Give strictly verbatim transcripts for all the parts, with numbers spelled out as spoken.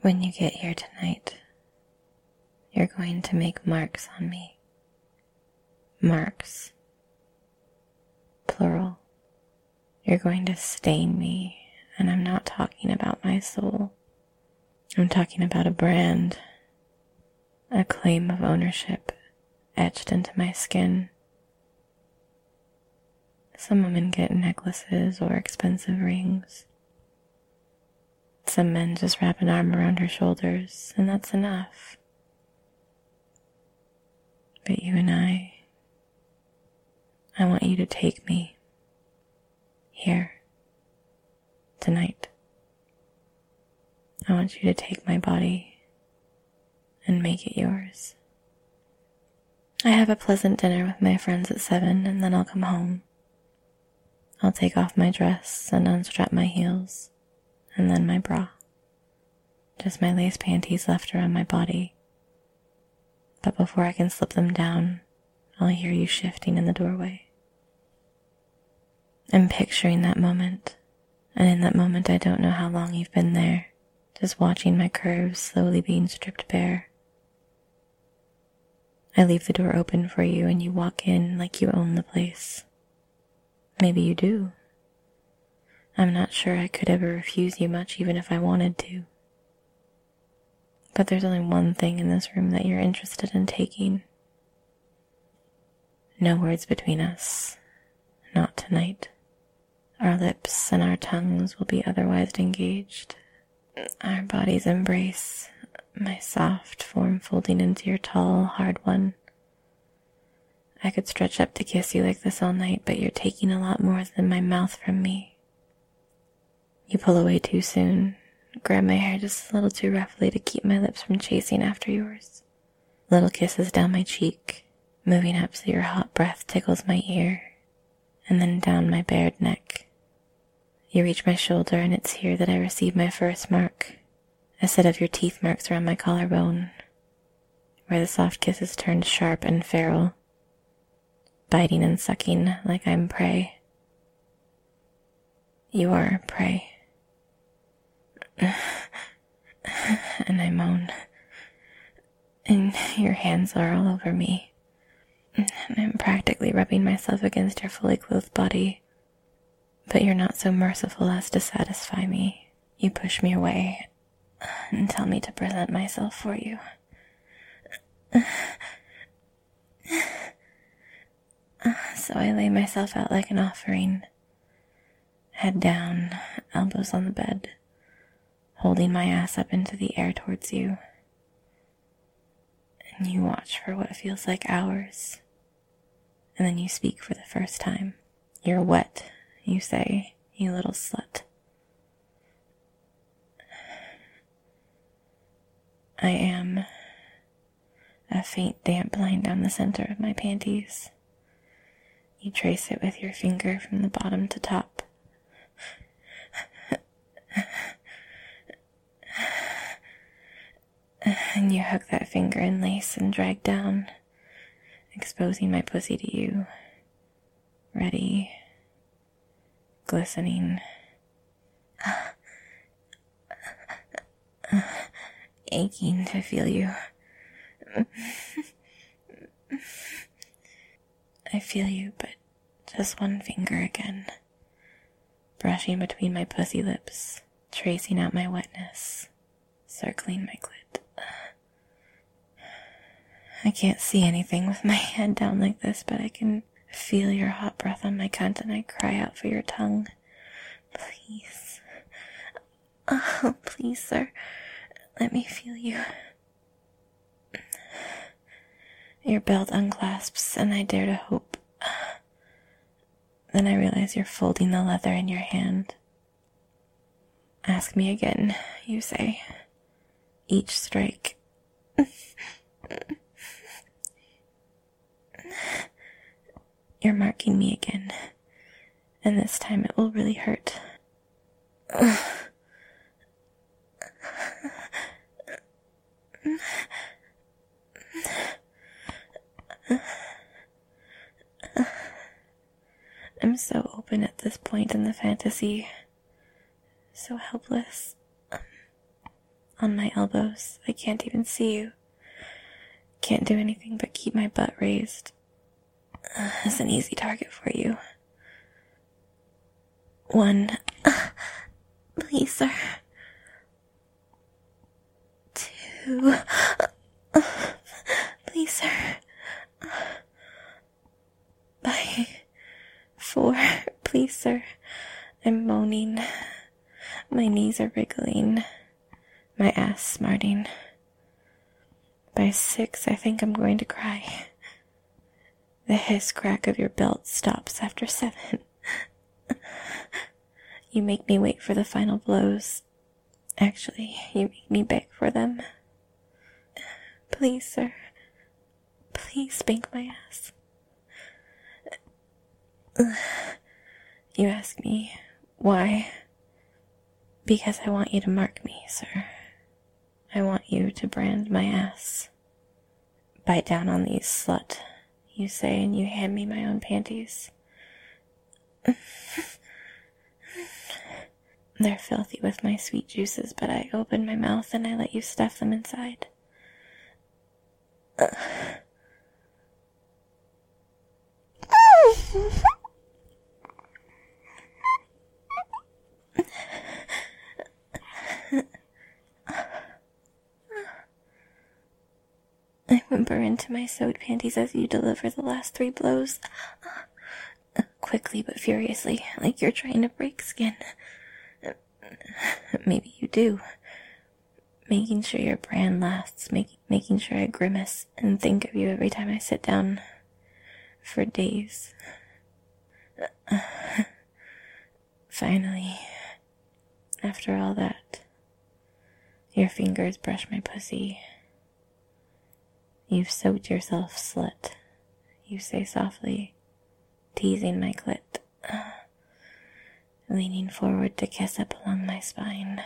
When you get here tonight, you're going to make marks on me. Marks. Plural. You're going to stain me, and I'm not talking about my soul. I'm talking about a brand, a claim of ownership etched into my skin. Some women get necklaces or expensive rings. Some men just wrap an arm around her shoulders, and that's enough. But you and I, I want you to take me. Here. Tonight. I want you to take my body and make it yours. I have a pleasant dinner with my friends at seven, and then I'll come home. I'll take off my dress and unstrap my heels, and then my bra. Just my lace panties left around my body. But before I can slip them down, I'll hear you shifting in the doorway. I'm picturing that moment, and in that moment I don't know how long you've been there, just watching my curves slowly being stripped bare. I leave the door open for you and you walk in like you own the place. Maybe you do. I'm not sure I could ever refuse you much even if I wanted to. But there's only one thing in this room that you're interested in taking. No words between us. Not tonight. Our lips and our tongues will be otherwise engaged. Our bodies embrace, my soft form folding into your tall, hard one. I could stretch up to kiss you like this all night, but you're taking a lot more than my mouth from me. You pull away too soon, grab my hair just a little too roughly to keep my lips from chasing after yours. Little kisses down my cheek, moving up so your hot breath tickles my ear, and then down my bared neck. You reach my shoulder, and it's here that I receive my first mark, a set of your teeth marks around my collarbone, where the soft kisses turned sharp and feral, biting and sucking like I'm prey. You are prey. And I moan, and your hands are all over me, and I'm practically rubbing myself against your fully clothed body. But you're not so merciful as to satisfy me. You push me away and tell me to present myself for you. So I lay myself out like an offering, head down, elbows on the bed, holding my ass up into the air towards you. And you watch for what feels like hours, and then you speak for the first time. You're wet. You say, you little slut. I am. A faint damp line down the center of my panties. You trace it with your finger from the bottom to top. And you hook that finger in lace and drag down, exposing my pussy to you. Ready. Glistening, aching to feel you. I feel you, but just one finger again, brushing between my pussy lips, tracing out my wetness, circling my clit. I can't see anything with my head down like this, but I can feel your hot breath on my cunt, and I cry out for your tongue. Please. Oh, please, sir. Let me feel you. Your belt unclasps, and I dare to hope. Then I realize you're folding the leather in your hand. Ask me again, you say. Each strike. You're marking me again, and this time it will really hurt. I'm so open at this point in the fantasy, so helpless. on my elbows. I can't even see you. Can't do anything but keep my butt raised. Uh, it's an easy target for you. One. Uh, please, sir. Two. Uh, please, sir. Bye. Four. Please, sir. I'm moaning. My knees are wriggling. My ass smarting. By six, I think I'm going to cry. The hiss crack of your belt stops after seven. You make me wait for the final blows. Actually, you make me beg for them. Please, sir. Please spank my ass. You ask me, why? Because I want you to mark me, sir. I want you to brand my ass. Bite down on these, slut, you say, and you hand me my own panties. They're filthy with my sweet juices, but I open my mouth and I let you stuff them inside. I whimper into my sewed panties as you deliver the last three blows. Quickly but furiously, like you're trying to break skin. Maybe you do. Making sure your brand lasts, make, making sure I grimace and think of you every time I sit down for days. Finally, after all that, your fingers brush my pussy. You've soaked yourself, slut, you say softly, teasing my clit, leaning forward to kiss up along my spine.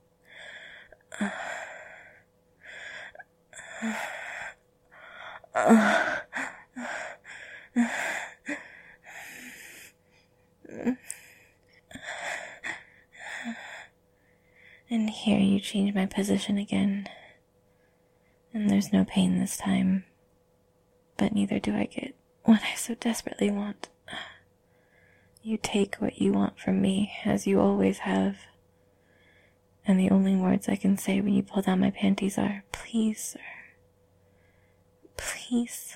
And here you change my position again. And there's no pain this time. But neither do I get what I so desperately want. You take what you want from me, as you always have. And the only words I can say when you pull down my panties are, please, sir. Please.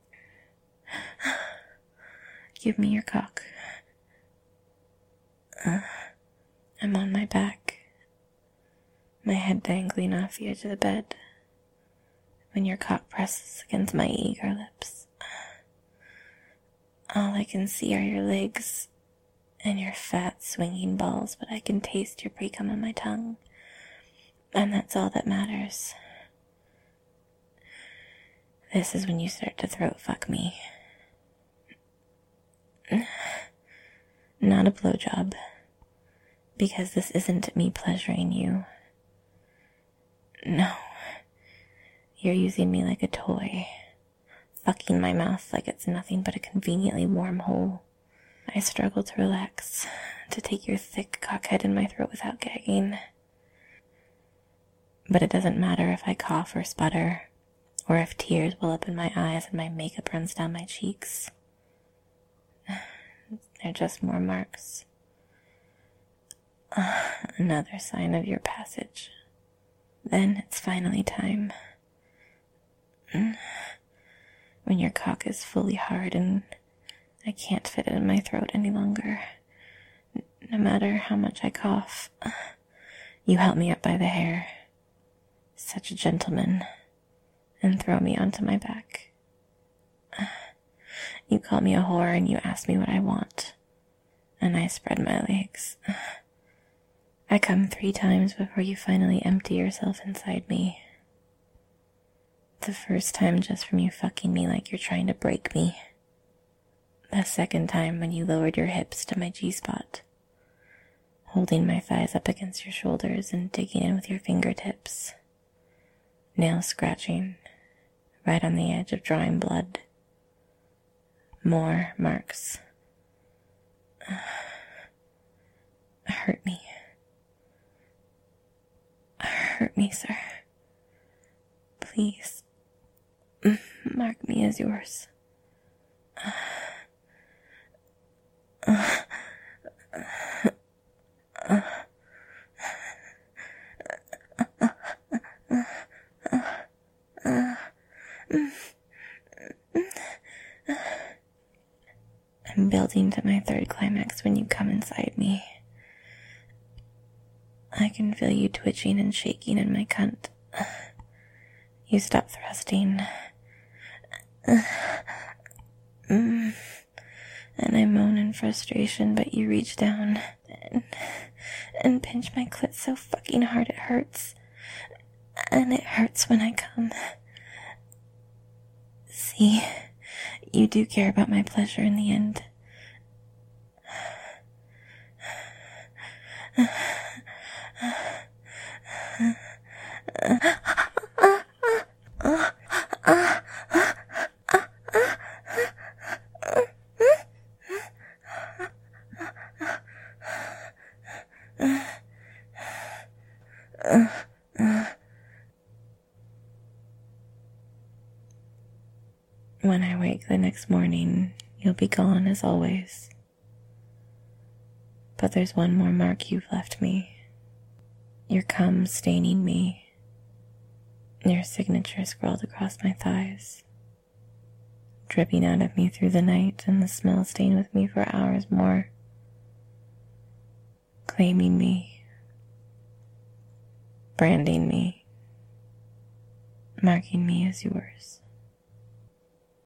Give me your cock. Uh, I'm on my back, my head dangling off the edge of the bed, when your cock presses against my eager lips. All I can see are your legs and your fat swinging balls, but I can taste your pre-cum on my tongue, and that's all that matters. This is when you start to throat fuck me. Not a blowjob, because this isn't me pleasuring you. No, you're using me like a toy, fucking my mouth like it's nothing but a conveniently warm hole. I struggle to relax, to take your thick cockhead in my throat without gagging. But it doesn't matter if I cough or sputter, or if tears well up in my eyes and my makeup runs down my cheeks. They're just more marks. Uh, another sign of your passage. Then it's finally time. When your cock is fully hard and I can't fit it in my throat any longer. No matter how much I cough, you help me up by the hair. Such a gentleman. And throw me onto my back. You call me a whore and you ask me what I want. And I spread my legs. I come three times before you finally empty yourself inside me. The first time just from you fucking me like you're trying to break me. The second time when you lowered your hips to my G-spot, holding my thighs up against your shoulders and digging in with your fingertips. Nails scratching, right on the edge of drawing blood. More marks. Hurt me. Hurt me, sir. Please, mark me as yours. I'm building to my third climax when you come inside me. I can feel you twitching and shaking in my cunt. You stop thrusting. And I moan in frustration, but you reach down and, and pinch my clit so fucking hard it hurts. And it hurts when I come. See, you do care about my pleasure in the end. When I wake the next morning, you'll be gone as always. But there's one more mark you've left me. Your cum staining me. Your signature scrawled across my thighs. Dripping out of me through the night, and the smell staying with me for hours more. Claiming me. Branding me. Marking me as yours.